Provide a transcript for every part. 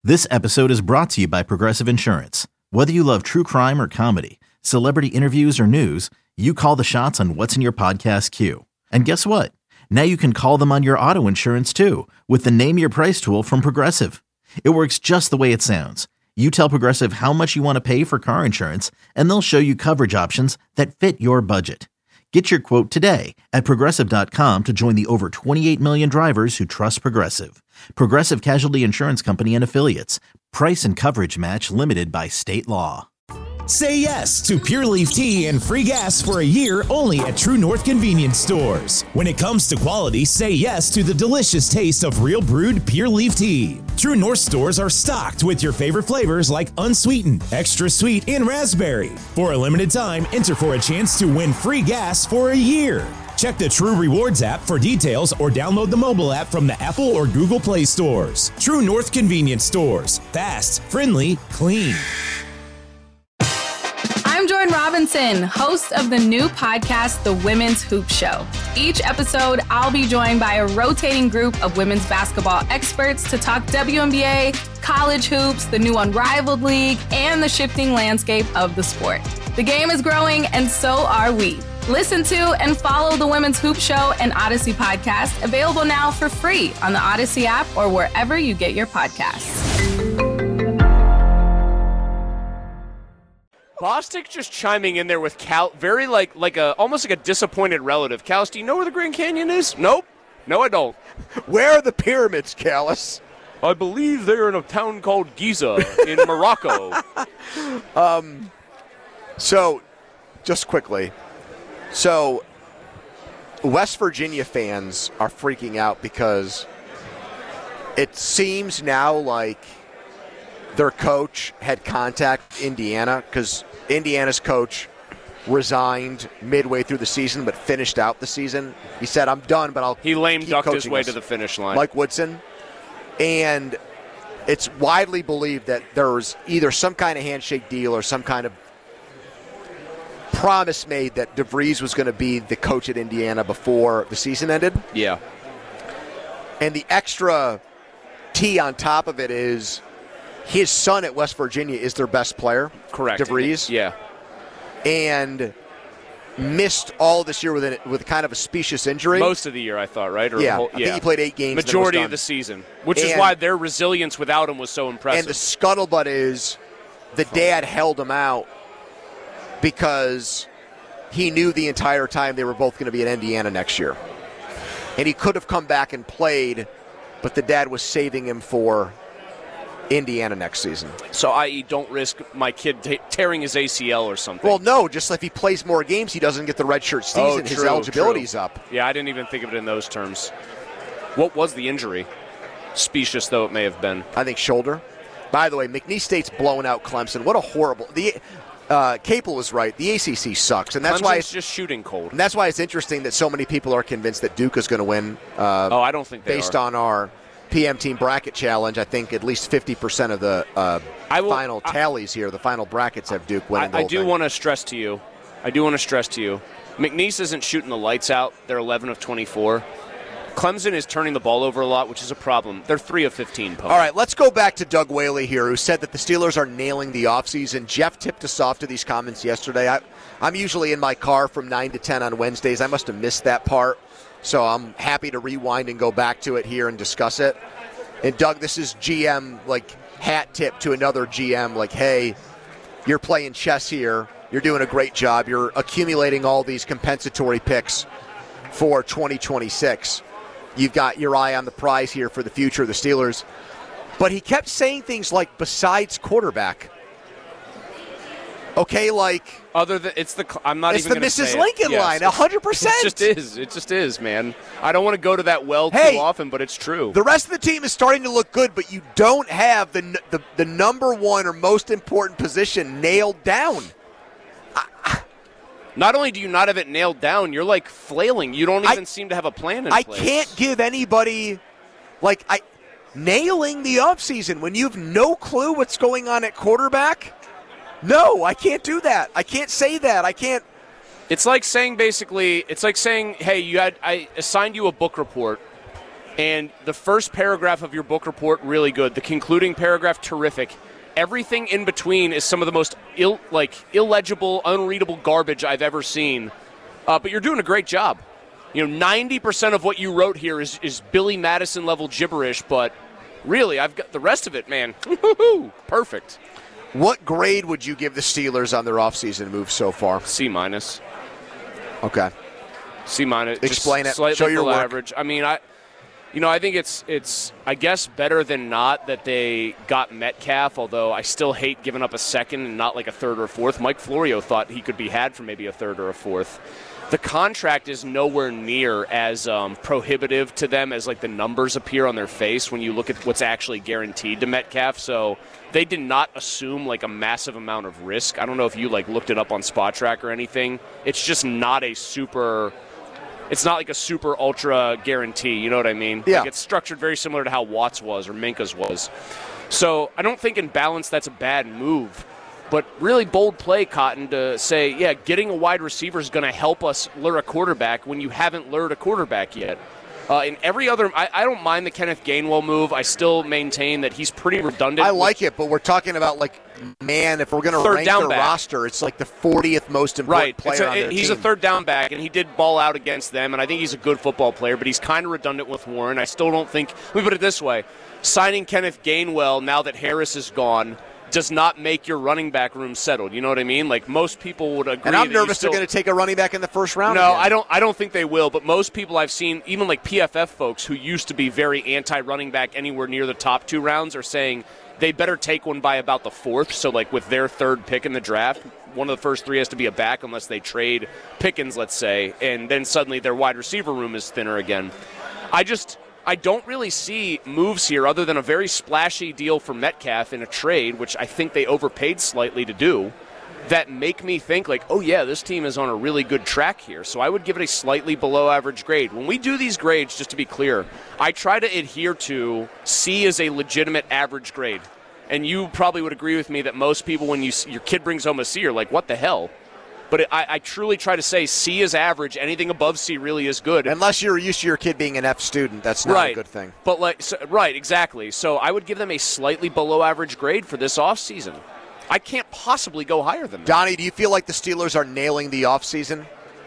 This episode is brought to you by Progressive Insurance. Whether you love true crime or comedy, celebrity interviews or news, you call the shots on what's in your podcast queue. And guess what? Now you can call them on your auto insurance too with the Name Your Price tool from Progressive. It works just the way it sounds. You tell Progressive how much you want to pay for car insurance, and they'll show you coverage options that fit your budget. Get your quote today at Progressive.com to join the over 28 million drivers who trust Progressive. Progressive Casualty Insurance Company and Affiliates. Price and coverage match limited by state law. Say yes to Pure Leaf Tea and free gas for a year only at True North Convenience Stores. When it comes to quality, say yes to the delicious taste of real brewed Pure Leaf Tea. True North stores are stocked with your favorite flavors like unsweetened, extra sweet, and raspberry. For a limited time, enter for a chance to win free gas for a year. Check the True Rewards app for details or download the mobile app from the Apple or Google Play stores. True North Convenience Stores. Fast, friendly, clean. I'm Jordan Robinson, host of the new podcast, The Women's Hoop Show. Each episode, I'll be joined by a rotating group of women's basketball experts to talk WNBA, college hoops, the new Unrivaled League, and the shifting landscape of the sport. The game is growing, and so are we. Listen to and follow The Women's Hoop Show and Odyssey podcast, available now for free on the Odyssey app or wherever you get your podcasts. Bostic just chiming in there with Cal, very almost like a disappointed relative. Callis, do you know where the Grand Canyon is? Nope. No, I don't. Where are the pyramids, Callis? I believe they're in a town called Giza in Morocco. So, just quickly. So, West Virginia fans are freaking out because it seems now like their coach had contact Indiana because Indiana's coach resigned midway through the season but finished out the season. He said, I'm done, but I'll He lame keep ducked his coaching way us. to the finish line. Mike Woodson. And it's widely believed that there was either some kind of handshake deal or some kind of promise made that DeVries was going to be the coach at Indiana before the season ended. Yeah. And the extra T on top of it is his son at West Virginia is their best player. Correct. DeVries. Yeah. And missed all this year with kind of a specious injury. Most of the year, I thought, right? Or yeah. the whole, I think he played 8 games. Majority of the season, which is why their resilience without him was so impressive. And the scuttlebutt is the dad held him out because he knew the entire time they were both going to be at Indiana next year. And he could have come back and played, but the dad was saving him for Indiana next season. So, i.e., don't risk my kid tearing his ACL or something. Well, no, just if he plays more games, he doesn't get the redshirt season. His eligibility's up. Yeah, I didn't even think of it in those terms. What was the injury? Specious though it may have been. I think shoulder. By the way, McNeese State's blowing out Clemson. What a horrible... Capel was right. The ACC sucks, and that's Clemson's why it's just shooting cold. And that's why it's interesting that so many people are convinced that Duke is going to win. I don't think they based are. on our PM Team Bracket Challenge, I think at least 50% of the final tallies here, the final brackets have Duke winning the whole thing. I do want to stress to you, McNeese isn't shooting the lights out. They're 11 of 24. Clemson is turning the ball over a lot, which is a problem. They're 3 of 15. Post. All right, let's go back to Doug Whaley here, who said that the Steelers are nailing the offseason. Jeff tipped us off to these comments yesterday. I'm usually in my car from 9 to 10 on Wednesdays. I must have missed that part, so I'm happy to rewind and go back to it here and discuss it. And, Doug, this is GM, hat tip to another GM, hey, you're playing chess here. You're doing a great job. You're accumulating all these compensatory picks for 2026. You've got your eye on the prize here for the future of the Steelers. But he kept saying things like, besides quarterback. Okay, other than I'm not even going to say Mrs. Lincoln line, 100%. It just is, man. I don't want to go to that too often, but it's true. The rest of the team is starting to look good, but you don't have the number one or most important position nailed down. Not only do you not have it nailed down, you're flailing. You don't even seem to have a plan in place. I can't give anybody nailing the offseason when you have no clue what's going on at quarterback. No, I can't do that. I can't say that. I can't. It's like saying, hey, I assigned you a book report, And the first paragraph of your book report, really good. The concluding paragraph, terrific. Everything in between is some of the most illegible, unreadable garbage I've ever seen. But you're doing a great job. 90% of what you wrote here is Billy Madison level gibberish, but really, I've got the rest of it, man. Perfect. What grade would you give the Steelers on their offseason move so far? C-. Okay. C-. Explain it. Slightly Show your below work. average. I mean, I think it's I guess better than not that they got Metcalf, although I still hate giving up a second and not like a third or a fourth. Mike Florio thought he could be had for maybe a third or a fourth. The contract is nowhere near as prohibitive to them as like the numbers appear on their face when you look at what's actually guaranteed to Metcalf. So they did not assume like a massive amount of risk. I don't know if you like looked it up on SpotTrack or anything. It's just not a super. It's not like a super ultra guarantee. You know what I mean? Yeah. Like it's structured very similar to how Watt's was or Minka's was. So I don't think in balance that's a bad move. But really bold play, Cotton, to say, yeah, getting a wide receiver is going to help us lure a quarterback when you haven't lured a quarterback yet. In every other, I don't mind the Kenneth Gainwell move. I still maintain that he's pretty redundant. I like it, but we're talking about if we're going to rank their roster, it's like the 40th most important player on their he's team. a third down back, and he did ball out against them, and I think he's a good football player, but he's kind of redundant with Warren. I still don't think, let me put it this way, signing Kenneth Gainwell now that Harris is gone does not make your running back room settled. You know what I mean? Like most people would agree. And I'm nervous they're going to take a running back in the first round. No, again. I don't think they will. But most people I've seen, even like PFF folks who used to be very anti-running back anywhere near the top 2 rounds, are saying they better take one by about the 4th. So like with their 3rd pick in the draft, one of the first 3 has to be a back unless they trade Pickens, let's say, and then suddenly their wide receiver room is thinner again. I don't really see moves here other than a very splashy deal for Metcalf in a trade, which I think they overpaid slightly to do, that make me think like, oh yeah, this team is on a really good track here. So I would give it a slightly below average grade. When we do these grades, just to be clear, I try to adhere to C as a legitimate average grade. And you probably would agree with me that most people, when your kid brings home a C, are like, what the hell? But I truly try to say C is average. Anything above C really is good. Unless you're used to your kid being an F student, that's not a good thing. But right, exactly. So I would give them a slightly below average grade for this offseason. I can't possibly go higher than that. Donnie, do you feel like the Steelers are nailing the offseason?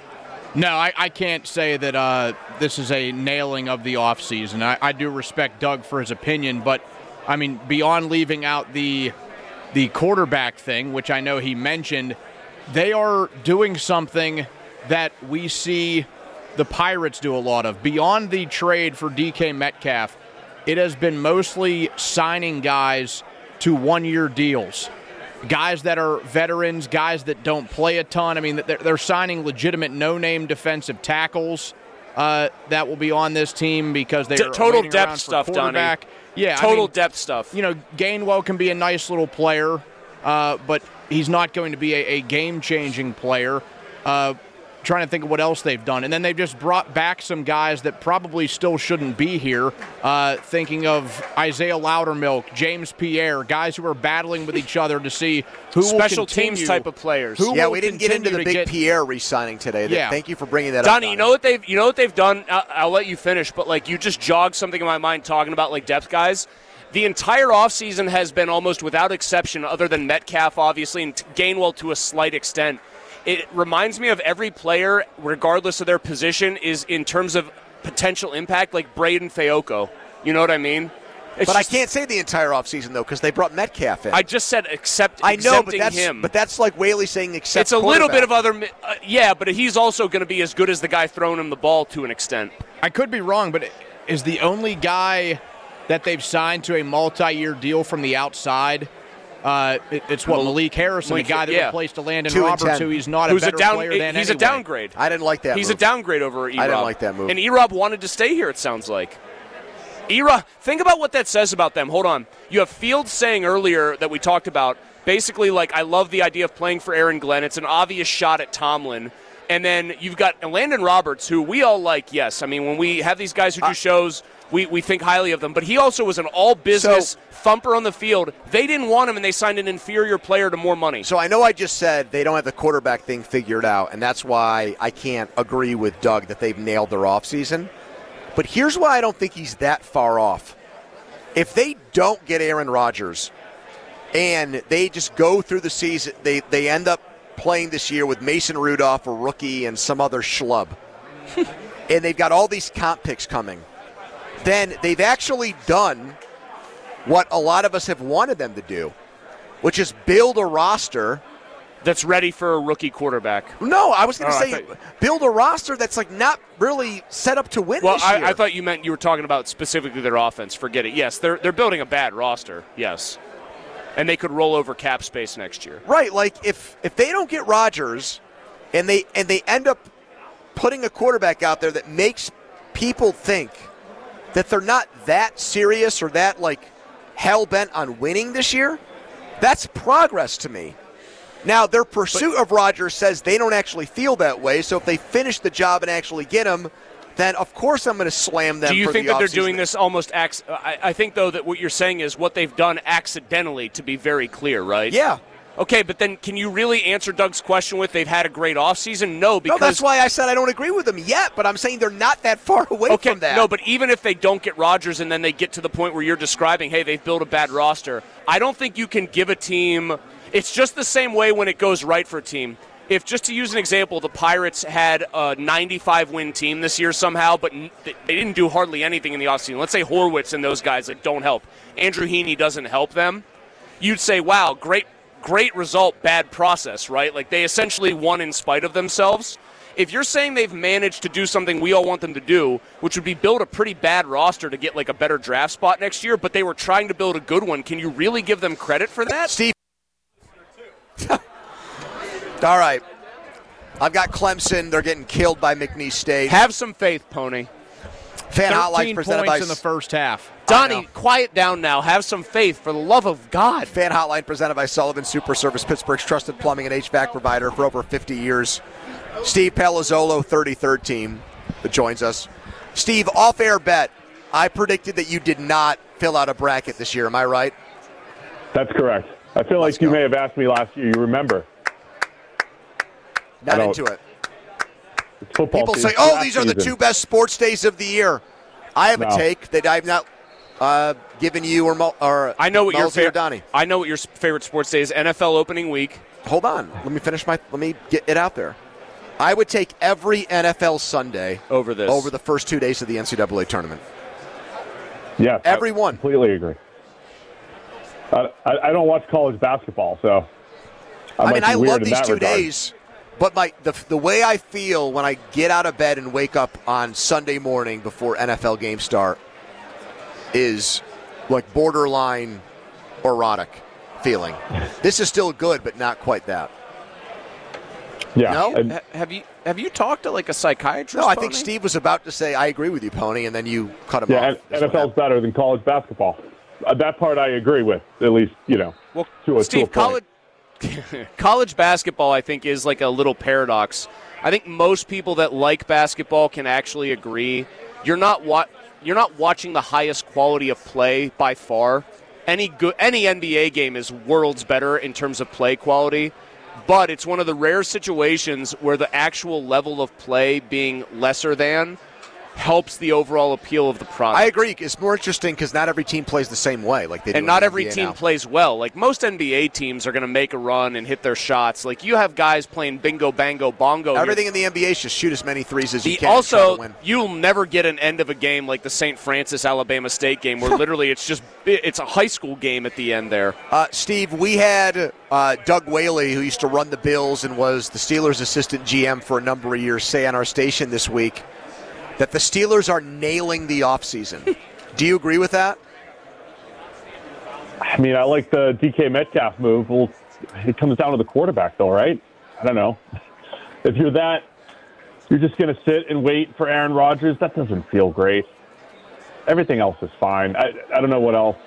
No, I can't say that this is a nailing of the offseason. I do respect Doug for his opinion, but, I mean, beyond leaving out the quarterback thing, which I know he mentioned, they are doing something that we see the Pirates do a lot of. Beyond the trade for DK Metcalf, it has been mostly signing guys to one-year deals. Guys that are veterans, guys that don't play a ton. I mean, they're signing legitimate no-name defensive tackles that will be on this team because they're total depth stuff, Donnie. Yeah, total depth stuff. You know, Gainwell can be a nice little player, but he's not going to be a game-changing player. Trying to think of what else they've done. And then they've just brought back some guys that probably still shouldn't be here. Thinking of Isaiah Loudermilk, James Pierre, guys who are battling with each other to see who special will continue. teams type of players. We didn't get into the big Pierre re-signing today. Yeah. Thank you for bringing that Donnie, up. Donnie, you know what they've done? I'll let you finish, but like you just jogged something in my mind talking about like depth guys. The entire offseason has been almost without exception, other than Metcalf, obviously, and Gainwell to a slight extent. It reminds me of every player, regardless of their position, is in terms of potential impact, like Braden Fayoko. You know what I mean? I can't say the entire offseason, though, because they brought Metcalf in. I just said I know, him. But that's like Whaley saying except it's a little bit of other yeah, but he's also going to be as good as the guy throwing him the ball to an extent. I could be wrong, but is the only guy that they've signed to a multi-year deal from the outside it's Malik Harrison, the guy that replaced Landon Roberts, who he's not a better player than He's anyway. A downgrade. I didn't like that He's move. A downgrade over E-Rob. I didn't like that move. And E-Rob wanted to stay here, it sounds like. E-Rob, think about what that says about them. Hold on. You have Fields saying earlier that we talked about, basically like, I love the idea of playing for Aaron Glenn. It's an obvious shot at Tomlin. And then you've got Landon Roberts, who we all like, yes. I mean, when we have these guys who do shows, we think highly of them. But he also was an all-business thumper on the field. They didn't want him, and they signed an inferior player to more money. So I know I just said they don't have the quarterback thing figured out, and that's why I can't agree with Doug that they've nailed their offseason. But here's why I don't think he's that far off. If they don't get Aaron Rodgers and they just go through the season, they end up playing this year with Mason Rudolph, a rookie, and some other schlub, and they've got all these comp picks coming, then they've actually done what a lot of us have wanted them to do, which is build a roster that's ready for a rookie quarterback. No, I was going to say build a roster that's like not really set up to win this year. I thought you meant you were talking about specifically their offense. Forget it. Yes, they're building a bad roster. Yes. And they could roll over cap space next year. Right, like if they don't get Rodgers and they end up putting a quarterback out there that makes people think that they're not that serious or that like hell-bent on winning this year, that's progress to me. Now, their pursuit of Rodgers says they don't actually feel that way, so if they finish the job and actually get him, then of course I'm going to slam them. Do you for think the that they're offseason. doing this almost I think, though, that what you're saying is what they've done accidentally, to be very clear, right? Yeah. Okay, but then can you really answer Doug's question with they've had a great offseason? No, because... No, that's why I said I don't agree with them yet, but I'm saying they're not that far away from that. No, but even if they don't get Rodgers and then they get to the point where you're describing, hey, they've built a bad roster, I don't think you can give a team... It's just the same way when it goes right for a team. If, just to use an example, the Pirates had a 95-win team this year somehow, but they didn't do hardly anything in the offseason. Let's say Horwitz and those guys that don't help. Andrew Heaney doesn't help them. You'd say, wow, great result, bad process, right? Like they essentially won in spite of themselves. If you're saying they've managed to do something we all want them to do, which would be build a pretty bad roster to get like a better draft spot next year, but they were trying to build a good one, can you really give them credit for that? Steve. All right. I've got Clemson. They're getting killed by McNeese State. Have some faith, Pony. Fan 13 Hotline presented by points in the first half. Donnie, quiet down now. Have some faith, for the love of God. Fan Hotline presented by Sullivan Super Service, Pittsburgh's trusted plumbing and HVAC provider for over 50 years. Steve Palazzolo, 33rd team, that joins us. Steve, off-air bet. I predicted that you did not fill out a bracket this year. Am I right? That's correct. I feel like you may have asked me last year. You remember? Not into it. It's football People season. say, oh, these are the two best sports days of the year. I have a take that I've not given you or I know what your favorite Donnie. I know what your favorite sports day is. NFL opening week. Hold on. Let me get it out there. I would take every NFL Sunday over the first 2 days of the NCAA tournament. Yeah. Every one. Completely agree. I don't watch college basketball, so I love these 2 days, but the way I feel when I get out of bed and wake up on Sunday morning before NFL games start is like borderline erotic feeling. This is still good, but not quite that. Yeah. No? Have you talked to like a psychiatrist? No, I Pony? think Steve was about to say, I agree with you, Pony, and then you cut him Yeah, off. That's what NFL's better than college basketball. That part I agree with, at least, Well, to Steve, a point. college basketball, I think, is like a little paradox. I think most people that like basketball can actually agree. You're not watching the highest quality of play by far. Any NBA game is worlds better in terms of play quality, but it's one of the rare situations where the actual level of play being lesser than helps the overall appeal of the product. I agree. It's more interesting because not every team plays the same way. Like they do and not in every NBA team now. plays well. Like most NBA teams are going to make a run and hit their shots. Like you have guys playing bingo, bango, bongo. Everything in the NBA is just shoot as many threes as you can. Also, and try to win. you'll never get an end of a game like the St. Francis Alabama State game, where literally it's a high school game at the end there. Steve, we had Doug Whaley, who used to run the Bills and was the Steelers' assistant GM for a number of years, say on our station this week that the Steelers are nailing the offseason. Do you agree with that? I mean, I like the DK Metcalf move. Well, it comes down to the quarterback, though, right? I don't know. If you're just going to sit and wait for Aaron Rodgers, that doesn't feel great. Everything else is fine. I don't know what else.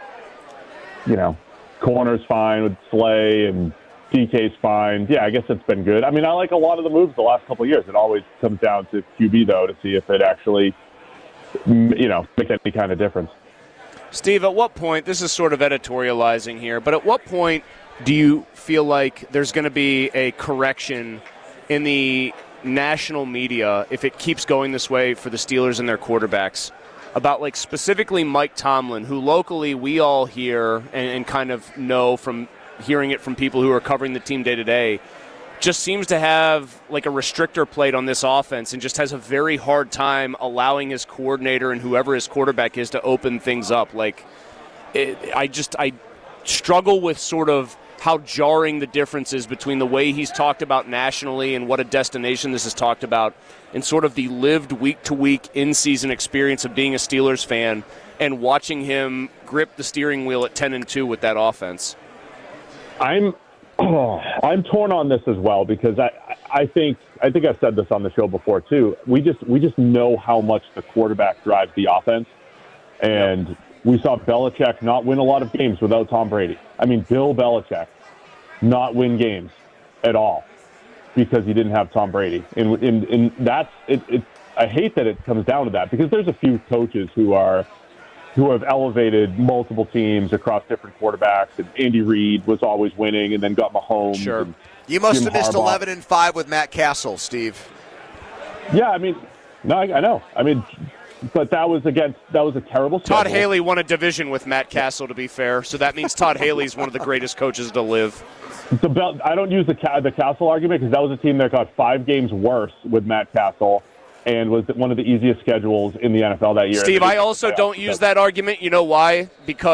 Corner's fine with Slay and DK's fine. Yeah, I guess it's been good. I mean, I like a lot of the moves the last couple of years. It always comes down to QB, though, to see if it actually, makes any kind of difference. Steve, at what point, this is sort of editorializing here, but at what point do you feel like there's going to be a correction in the national media, if it keeps going this way for the Steelers and their quarterbacks, about like specifically Mike Tomlin, who locally we all hear and kind of know from hearing it from people who are covering the team day to day, just seems to have like a restrictor plate on this offense and just has a very hard time allowing his coordinator and whoever his quarterback is to open things up. Like, I struggle with sort of how jarring the difference is between the way he's talked about nationally and what a destination this is talked about and sort of the lived week-to-week in-season experience of being a Steelers fan and watching him grip the steering wheel at 10-2 with that offense. I'm torn on this as well because I think I've said this on the show before too. We just know how much the quarterback drives the offense, and we saw Belichick not win a lot of games without Tom Brady. I mean, Bill Belichick not win games at all because he didn't have Tom Brady, and that's it. I hate that it comes down to that because there's a few coaches who have elevated multiple teams across different quarterbacks, and Andy Reid was always winning and then got Mahomes. Sure. You must Jim have missed Harbaugh. 11-5 with Matt Castle, Steve. Yeah, I mean, no, I know. I mean, but that was a terrible schedule. Todd Haley won a division with Matt Castle, to be fair, so that means Todd Haley's one of the greatest coaches to live. I don't use the Castle argument because that was a team that got 5 games worse with Matt Castle and was one of the easiest schedules in the NFL that year. Steve, I also don't use that argument. You know why?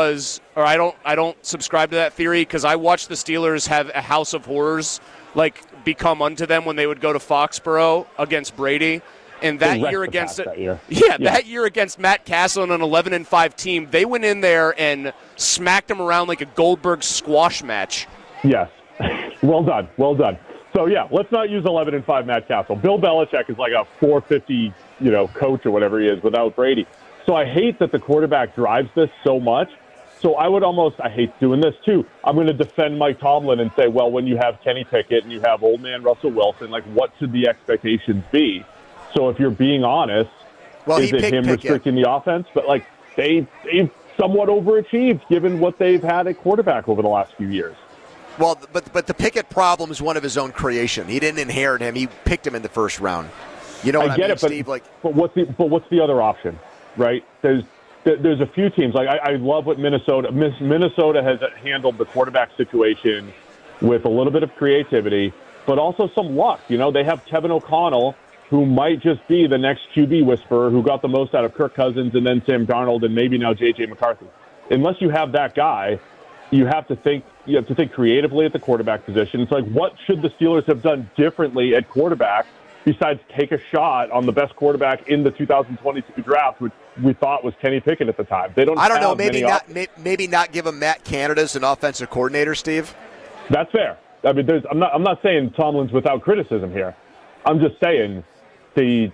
I don't subscribe to that theory because I watched the Steelers have a house of horrors like become unto them when they would go to Foxborough against Brady. And that year against that year. That year against Matt Castle and an 11-5 team, they went in there and smacked them around like a Goldberg squash match. Yes. Well done. So, yeah, let's not use 11-5 Matt Castle. Bill Belichick is like a 450, coach or whatever he is without Brady. So I hate that the quarterback drives this so much. So I hate doing this too. I'm going to defend Mike Tomlin and say, well, when you have Kenny Pickett and you have old man Russell Wilson, like what should the expectations be? So if you're being honest, is it him restricting the offense? But like they've somewhat overachieved given what they've had at quarterback over the last few years. Well, but the Pickett problem is one of his own creation. He didn't inherit him. He picked him in the first round. You know what I mean, Steve? But what's the other option, right? There's a few teams. Like I love what Minnesota has handled the quarterback situation with a little bit of creativity, but also some luck. They have Kevin O'Connell, who might just be the next QB whisperer who got the most out of Kirk Cousins and then Sam Darnold and maybe now J.J. McCarthy. Unless you have that guy, you have to think creatively at the quarterback position. It's like, what should the Steelers have done differently at quarterback besides take a shot on the best quarterback in the 2022 draft, which we thought was Kenny Pickett at the time? They don't. I don't know. Maybe not give him Matt Canada as an offensive coordinator, Steve. That's fair. I mean, I'm not saying Tomlin's without criticism here. I'm just saying the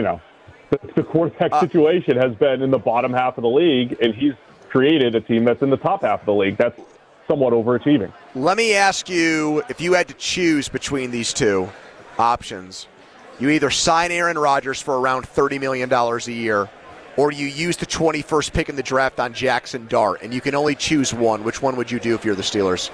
quarterback situation has been in the bottom half of the league, and he's created a team that's in the top half of the league. That's somewhat overachieving. Let me ask you, if you had to choose between these two options, you either sign Aaron Rodgers for around $30 million a year, or you use the 21st pick in the draft on Jackson Dart, and you can only choose one. Which one would you do if you're the Steelers?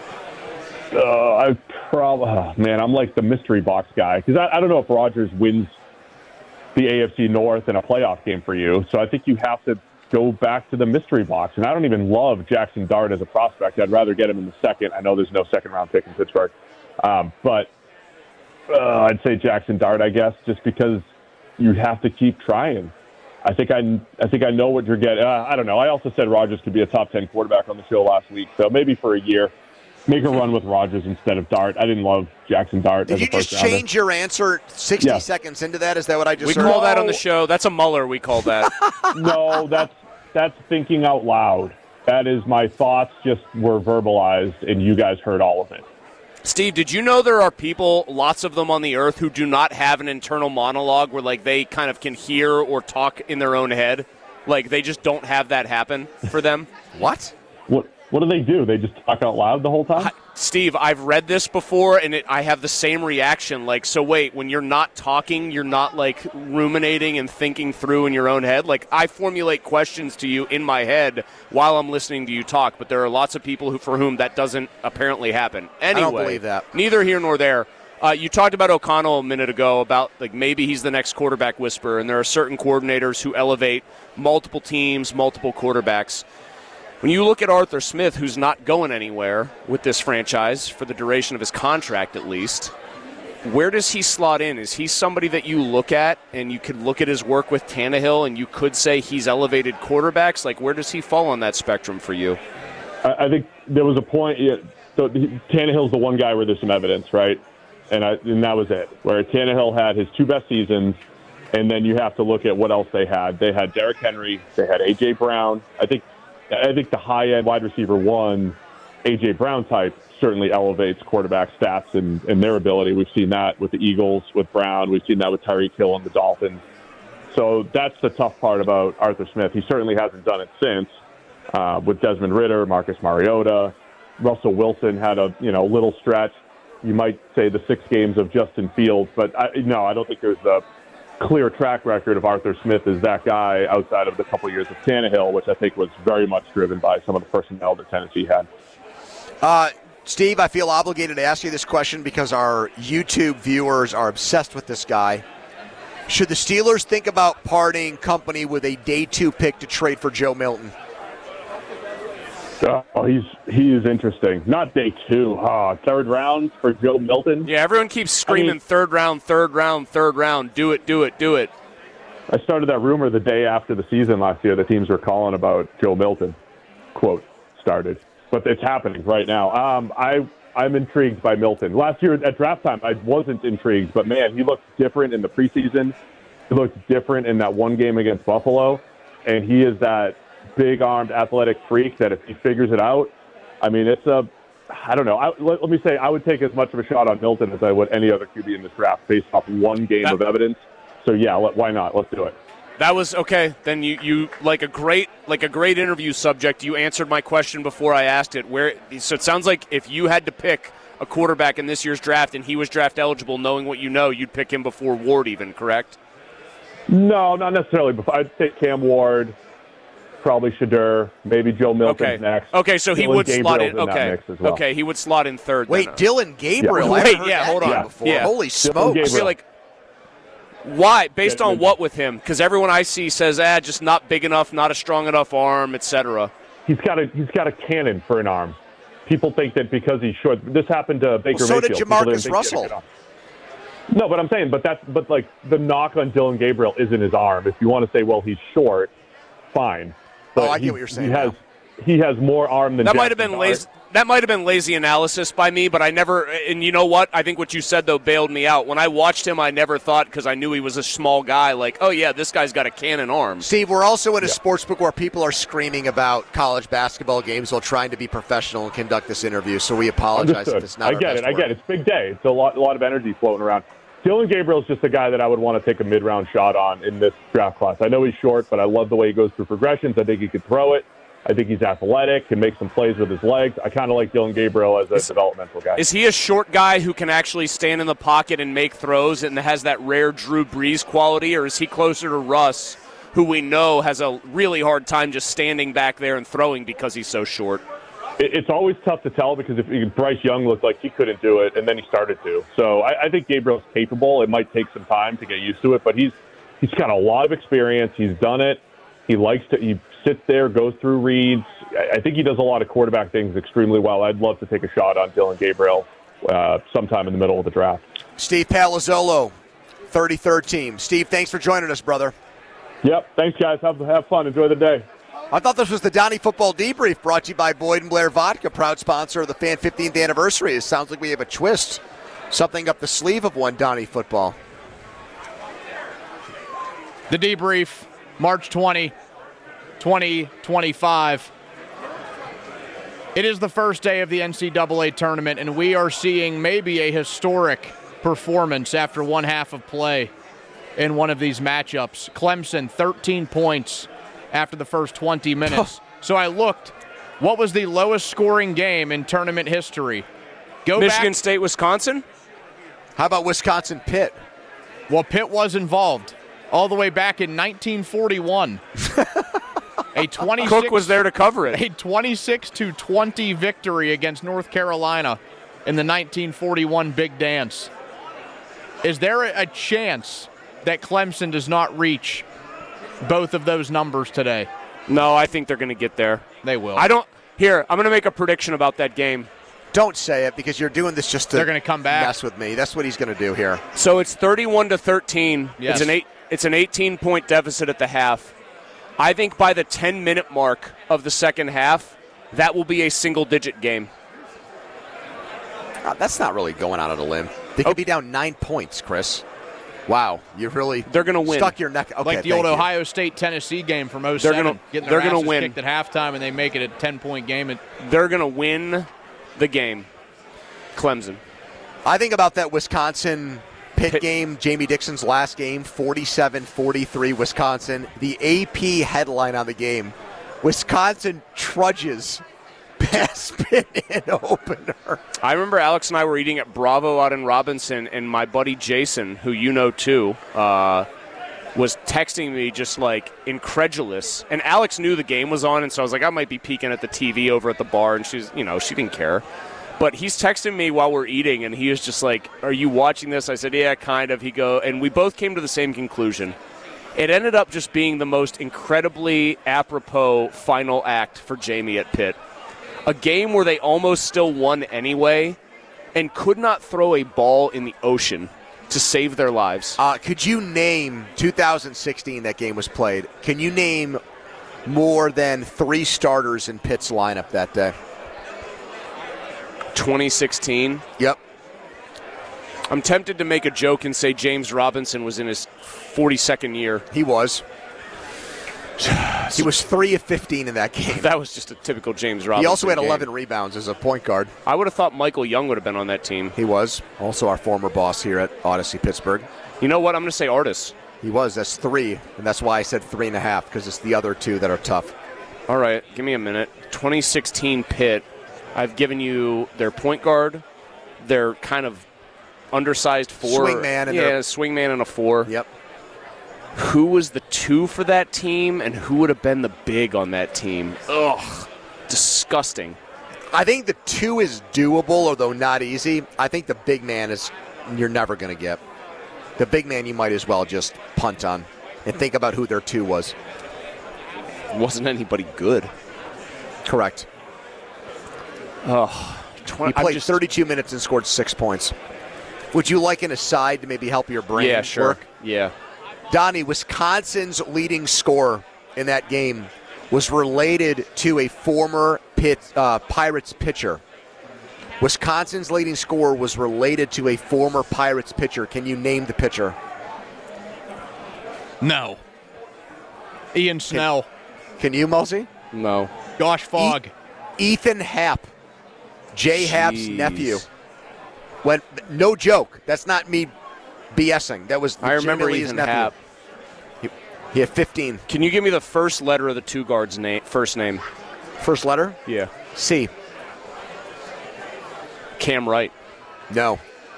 I'm like the mystery box guy because I don't know if Rodgers wins the AFC North in a playoff game for you. So I think you have to go back to the mystery box. And I don't even love Jackson Dart as a prospect. I'd rather get him in the second. I know there's no second-round pick in Pittsburgh. But I'd say Jackson Dart, I guess, just because you have to keep trying. I think I know what you're getting. I don't know. I also said Rodgers could be a top 10 quarterback on the show last week. So maybe for a year, make a run with Rodgers instead of Dart. I didn't love Jackson Dart. Did you just change your answer 60 seconds into that? Is that what I just heard? We call that on the show. That's a Mueller, we call that. No, that's thinking out loud. That is my thoughts just were verbalized, and you guys heard all of it. Steve, did you know there are people, lots of them on the earth, who do not have an internal monologue where like they kind of can hear or talk in their own head? Like they just don't have that happen for them? What? What do they do? They just talk out loud the whole time? Steve, I've read this before, and I have the same reaction. Like, so wait, when you're not talking, you're not, like, ruminating and thinking through in your own head? Like, I formulate questions to you in my head while I'm listening to you talk, but there are lots of people for whom that doesn't apparently happen. Anyway, I don't believe that. Neither here nor there. You talked about O'Connell a minute ago about like maybe he's the next quarterback whisperer, and there are certain coordinators who elevate multiple teams, multiple quarterbacks. When you look at Arthur Smith, who's not going anywhere with this franchise for the duration of his contract at least, where does he slot in? Is he somebody that you look at and you could look at his work with Tannehill and you could say he's elevated quarterbacks? Like, where does he fall on that spectrum for you? I think there was a point. So Tannehill's the one guy where there's some evidence, right? And that was it. Where Tannehill had his 2 best seasons, and then you have to look at what else they had. They had Derrick Henry. They had A.J. Brown. I think the high-end wide receiver 1, A.J. Brown type, certainly elevates quarterback stats and their ability. We've seen that with the Eagles, with Brown. We've seen that with Tyreek Hill and the Dolphins. So that's the tough part about Arthur Smith. He certainly hasn't done it since. With Desmond Ridder, Marcus Mariota, Russell Wilson had a little stretch. You might say the 6 games of Justin Fields, but I don't think there's a clear track record of Arthur Smith as that guy outside of the couple years of Tannehill, which I think was very much driven by some of the personnel that Tennessee had. Steve, I feel obligated to ask you this question because our YouTube viewers are obsessed with this guy. Should the Steelers think about parting company with a day 2 pick to trade for Joe Milton? Oh, he is interesting. Not day 2. 3rd round for Joe Milton. Yeah, everyone keeps screaming third round. Do it. I started that rumor the day after the season last year. The teams were calling about Joe Milton. Quote, started. But it's happening right now. I'm intrigued by Milton. Last year at draft time, I wasn't intrigued. But, man, he looked different in the preseason. He looked different in that one game against Buffalo. And he is that big-armed athletic freak that if he figures it out, I mean, I don't know. Let me say I would take as much of a shot on Milton as I would any other QB in this draft based off one game of evidence. So, yeah, why not? Let's do it. That was okay. Then you like a great interview subject. You answered my question before I asked it. So it sounds like if you had to pick a quarterback in this year's draft and he was draft eligible, knowing what you know, you'd pick him before Ward even, correct? No, not necessarily. I'd take Cam Ward, probably Shadur, maybe Joe Milton next. Okay, so he would slot in. Okay, well. Okay, he would slot in third. Wait, then. Dylan Gabriel. Yeah. I haven't heard that hold on. name before. Yeah. Holy smokes! I feel like why? Based on what with him? Because everyone I see says, just not big enough, not a strong enough arm, etc. He's got a cannon for an arm. People think that because he's short. This happened to Baker so Mayfield. Did Jamarcus Russell. No, but I'm saying, but like the knock on Dylan Gabriel isn't his arm. If you want to say, well, he's short, fine. But I get what you're saying. He has more arm than that might have been lazy. That might have been lazy analysis by me, but I never. And you know what? I think what you said though bailed me out. When I watched him, I never thought, because I knew he was a small guy, like, oh yeah, this guy's got a cannon arm. Steve, we're also in a sports book where people are screaming about college basketball games while trying to be professional and conduct this interview. So we apologize if it's not. I get it. It's a big day. It's a lot of energy floating around. Dylan Gabriel's just a guy that I would want to take a mid-round shot on in this draft class. I know he's short, but I love the way he goes through progressions. I think he could throw it. I think he's athletic, can make some plays with his legs. I kind of like Dylan Gabriel as a developmental guy. Is he a short guy who can actually stand in the pocket and make throws and has that rare Drew Brees quality, or is he closer to Russ, who we know has a really hard time just standing back there and throwing because he's so short? It's always tough to tell because if Bryce Young looked like he couldn't do it, and then he started to. So I think Gabriel's capable. It might take some time to get used to it, but he's got a lot of experience. He's done it. He sits there, goes through reads. I think he does a lot of quarterback things extremely well. I'd love to take a shot on Dylan Gabriel sometime in the middle of the draft. Steve Palazzolo, 33rd team. Steve, thanks for joining us, brother. Yep. Thanks, guys. Have fun. Enjoy the day. I thought this was the Donnie Football Debrief brought to you by Boyd & Blair Vodka, proud sponsor of the Fan 15th anniversary. It sounds like we have a twist, something up the sleeve of one Donnie Football. The Debrief, March 20, 2025. It is the first day of the NCAA tournament, and we are seeing maybe a historic performance after one half of play in one of these matchups. Clemson, 13 points after the first 20 minutes. So I looked, what was the lowest scoring game in tournament history? Michigan State, Wisconsin? How about Wisconsin Pitt? Well, Pitt was involved all the way back in 1941. Cook was there to cover it. A 26-20 victory against North Carolina in the 1941 Big Dance. Is there a chance that Clemson does not reach both of those numbers today? No, I think they're going to get there. They will. I'm going to make a prediction about that game. Don't say it because you're doing this just to They're going to come back. mess with me. That's what he's going to do here. So it's 31-13. Yes. It's an 18-point deficit at the half. I think by the 10-minute mark of the second half, that will be a single-digit game. That's not really going out on a limb. They could be down 9 points, Chris. Wow, you really They're going to win. Stuck your neck. Okay, like the old thank you. Ohio State-Tennessee game from 07. They're gonna asses win. kicked at halftime, and they make it a 10-point game. They're going to win the game. Clemson. I think about that Wisconsin-Pitt game, Jamie Dixon's last game, 47-43 Wisconsin. The AP headline on the game, Wisconsin trudges past Pitt in opener. I remember Alex and I were eating at Bravo out in Robinson, and my buddy Jason, who you know too, was texting me just like incredulous. And Alex knew the game was on, and so I was like, I might be peeking at the TV over at the bar, and she didn't care. But he's texting me while we're eating, and he was just like, are you watching this? I said, yeah, kind of. And we both came to the same conclusion. It ended up just being the most incredibly apropos final act for Jamie at Pitt. A game where they almost still won anyway and could not throw a ball in the ocean to save their lives. Could you name 2016 that game was played? Can you name more than 3 starters in Pitt's lineup that day? 2016? Yep. I'm tempted to make a joke and say James Robinson was in his 42nd year. He was. He was 3 of 15 in that game. That was just a typical James Robinson He also had game. 11 rebounds as a point guard. I would have thought Michael Young would have been on that team. He was. Also our former boss here at Odyssey Pittsburgh. You know what? I'm going to say Artis. He was. That's 3, and that's why I said 3.5, because it's the other 2 that are tough. All right, give me a minute. 2016 Pitt. I've given you their point guard, their kind of undersized 4. Swingman and a 4. Yep. Who was the 2 for that team, and who would have been the big on that team? Ugh, disgusting. I think the 2 is doable, although not easy. I think the big man is you're never going to get. The big man you might as well just punt on and think about who their 2 was. Wasn't anybody good. Correct. Oh, He played 32 minutes and scored 6 points. Would you like an aside to maybe help your brain Yeah, sure. work? Yeah. Donnie, Wisconsin's leading scorer in that game was related to a former Pirates pitcher. Wisconsin's leading scorer was related to a former Pirates pitcher. Can you name the pitcher? No. Ian Snell. Can you, Mosey? No. Josh Fogg. Ethan Happ. Jay Happ's nephew. No joke. That's not me BSing. That was I remember legitimately his Ethan nephew. Happ. He had 15. Can you give me the first letter of the 2 guards' first name? First letter? Yeah. C. Cam Wright. No.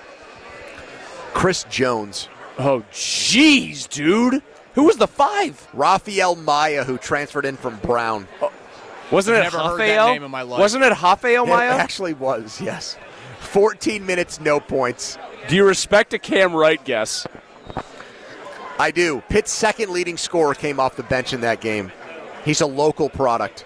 Chris Jones. Oh, jeez, dude. Who was the 5? Rafael Maya, who transferred in from Brown. Wasn't it Never heard that Rafael? name in my life. Wasn't it Rafael It Maya? actually was, yes. 14 minutes, no points. Do you respect a Cam Wright guess? I do. Pitt's second leading scorer came off the bench in that game. He's a local product.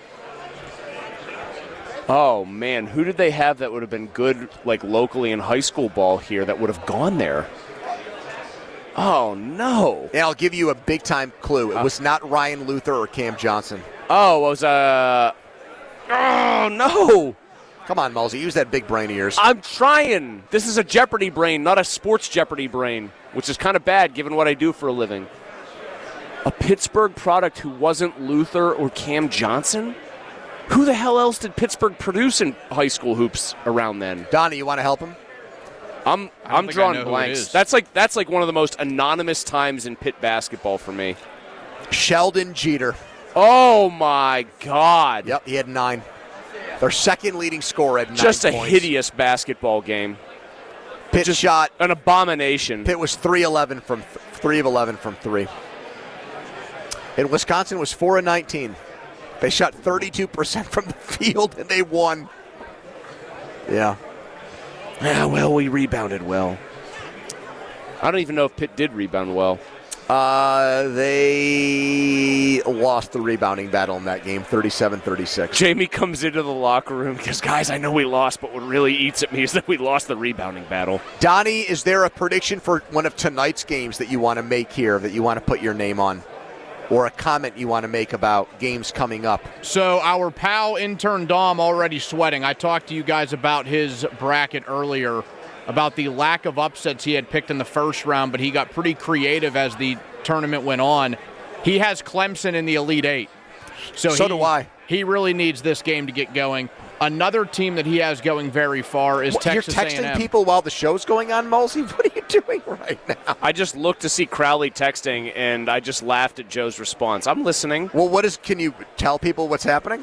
Oh, man. Who did they have that would have been good, like, locally in high school ball here that would have gone there? Oh, no. And I'll give you a big-time clue. It was not Ryan Luther or Cam Johnson. Oh, it was, oh, no. Come on, Mosey. Use that big brain of yours. I'm trying. This is a Jeopardy brain, not a sports Jeopardy brain, which is kind of bad given what I do for a living. A Pittsburgh product who wasn't Luther or Cam Johnson? Who the hell else did Pittsburgh produce in high school hoops around then? Donnie, you want to help him? I'm think I drawing know who it blanks. is. That's like one of the most anonymous times in Pitt basketball for me. Sheldon Jeter. Oh my God! Yep, he had 9. Their second leading scorer had 9 Just a points. hideous basketball game. Pitt shot. An abomination. Pitt was 3 of 11 from 3. And Wisconsin was 4 of 19. They shot 32% from the field and they won. Yeah. Yeah, well, we rebounded well. I don't even know if Pitt did rebound well. They lost the rebounding battle in that game, 37-36. Jamie comes into the locker room because, guys, I know we lost, but what really eats at me is that we lost the rebounding battle. Donnie, is there a prediction for one of tonight's games that you want to make here, that you want to put your name on? Or a comment you want to make about games coming up? So our pal intern Dom already sweating. I talked to you guys about his bracket earlier, about the lack of upsets he had picked in the first round, but he got pretty creative as the tournament went on. He has Clemson in the Elite Eight. So do I. He really needs this game to get going. Another team that he has going very far is Texas A&M. You're texting people while the show's going on, Mulsey? What are you doing right now? I just looked to see Crowley texting, and I just laughed at Joe's response. I'm listening. Well, can you tell people what's happening?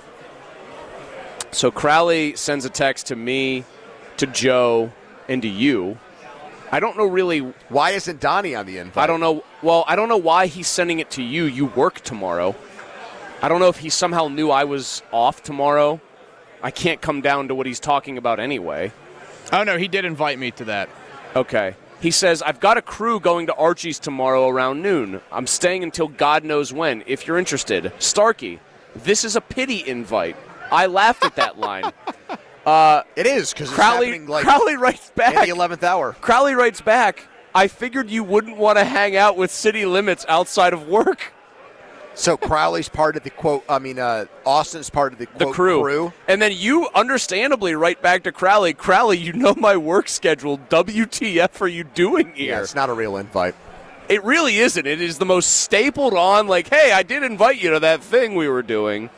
So Crowley sends a text to me, to Joe, and to you. I don't know really. Why isn't Donnie on the invite? I don't know. Well, I don't know why he's sending it to you. You work tomorrow. I don't know if he somehow knew I was off tomorrow. I can't come down to what he's talking about anyway. Oh, no, he did invite me to that. Okay. He says, I've got a crew going to Archie's tomorrow around noon. I'm staying until God knows when, if you're interested. Starkey, this is a pity invite. I laughed at that line. It is, because it's happening Crowley writes back. in the 11th hour. Crowley writes back, I figured you wouldn't want to hang out with city limits outside of work. So Crowley's part of the quote, Austin's part of the quote, crew. And then you understandably write back to Crowley, you know my work schedule. WTF are you doing here? Yeah, it's not a real invite. It really isn't. It is the most stapled on, hey, I did invite you to that thing we were doing.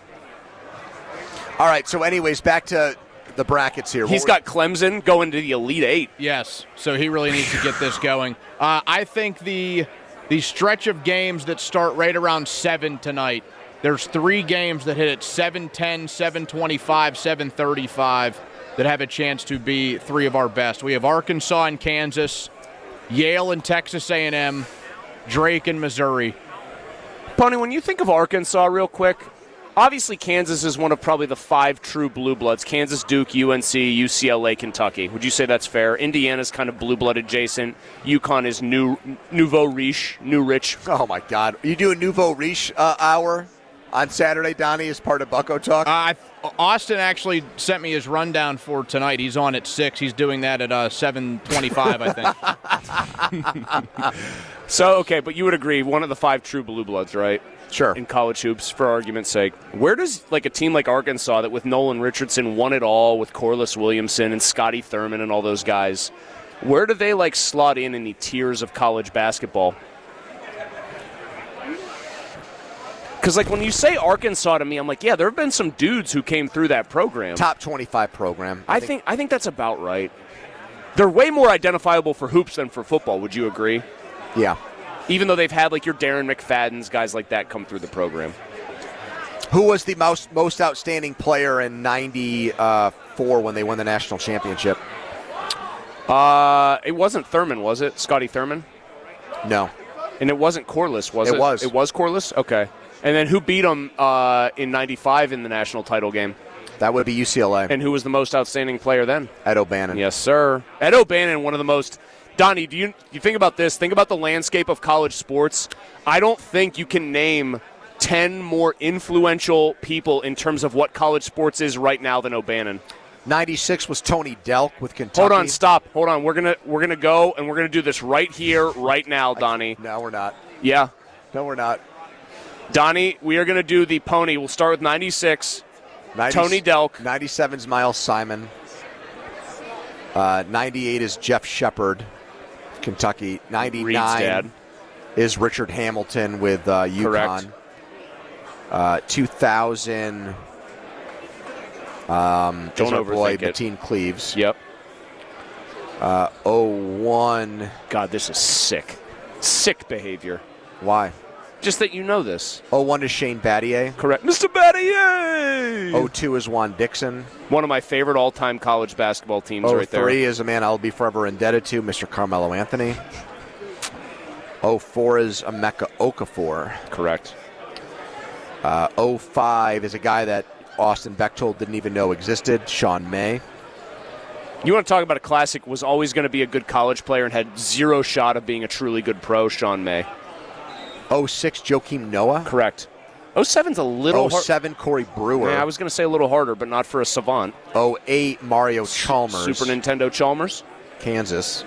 All right, so anyways, back to the brackets here. He's got Clemson going to the Elite Eight. Yes, so he really needs to get this going. I think the stretch of games that start right around 7 tonight, there's 3 games that hit at 7:10, 7:25, 7:35 that have a chance to be 3 of our best. We have Arkansas and Kansas, Yale and Texas A&M, Drake and Missouri. Pony, when you think of Arkansas real quick, obviously Kansas is one of probably the 5 true blue bloods. Kansas, Duke, UNC, UCLA, Kentucky. Would you say that's fair? Indiana's kind of blue blood adjacent. UConn is nouveau riche, new rich. Oh, my God. Are you doing nouveau riche hour on Saturday, Donnie, as part of Bucko Talk? Austin actually sent me his rundown for tonight. He's on at 6. He's doing that at 7:25, I think. So, okay, but you would agree, one of the 5 true blue bloods, right? Sure. In college hoops, for argument's sake. Where does a team like Arkansas that with Nolan Richardson won it all with Corliss Williamson and Scotty Thurman and all those guys, where do they slot in the tiers of college basketball? Because when you say Arkansas to me, I'm yeah, there have been some dudes who came through that program. Top 25 program. I think that's about right. They're way more identifiable for hoops than for football. Would you agree? Yeah. Even though they've had your Darren McFadden's, guys like that come through the program. Who was the most outstanding player in 94 when they won the national championship? It wasn't Thurman, was it? Scotty Thurman? No. And it wasn't Corliss, was it? It was. It was Corliss? Okay. And then who beat them in 95 in the national title game? That would be UCLA. And who was the most outstanding player then? Ed O'Bannon. Yes, sir. Ed O'Bannon, one of the most... Donnie, do you think about this? Think about the landscape of college sports. I don't think you can name 10 more influential people in terms of what college sports is right now than O'Bannon. 96 was Tony Delk with Kentucky. Hold on, stop. Hold on. We're gonna go and we're gonna do this right here, right now, Donnie. No, we're not. Yeah. No, we're not. Donnie, we are gonna do the pony. We'll start with 96. Tony Delk. 97's Miles Simon. 98 is Jeff Shepard, Kentucky. 99 is Richard Hamilton with UConn. 2000, is our boy Mateen Cleaves. Yep. 01. God, this is sick. Sick behavior. Why? Just that you know this. 01 is Shane Battier. Correct. Mr. Battier! 02 is Juan Dixon. One of my favorite all-time college basketball teams right there. 03 is a man I'll be forever indebted to, Mr. Carmelo Anthony. 04 is Emeka Okafor. Correct. 05 is a guy that Austin Bechtold didn't even know existed, Sean May. You want to talk about a classic, was always going to be a good college player and had zero shot of being a truly good pro, Sean May. 06, Joakim Noah. Correct. 07's a little hard. 07, Corey Brewer. Yeah, I was going to say a little harder, but not for a savant. 08, Mario Chalmers. Super Nintendo Chalmers. Kansas.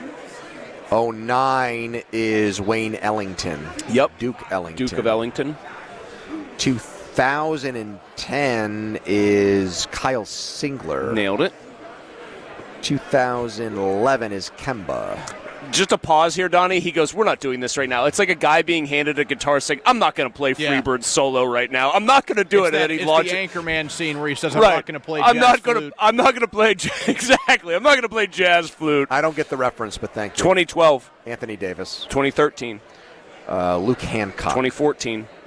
09 is Wayne Ellington. Yep. Duke Ellington. Duke of Ellington. 2010 is Kyle Singler. Nailed it. 2011 is Kemba. Just a pause here, Donnie. He goes, we're not doing this right now. It's like a guy being handed a guitar saying, I'm not going to play Freebird solo right now. I'm not going to do it. And then he launches. It's the Anchorman scene where he says, I'm not going to play jazz flute. I'm not going to play exactly. I'm not going to play jazz flute. I don't get the reference, but thank you. 2012. Anthony Davis. 2013. Luke Hancock. 2014.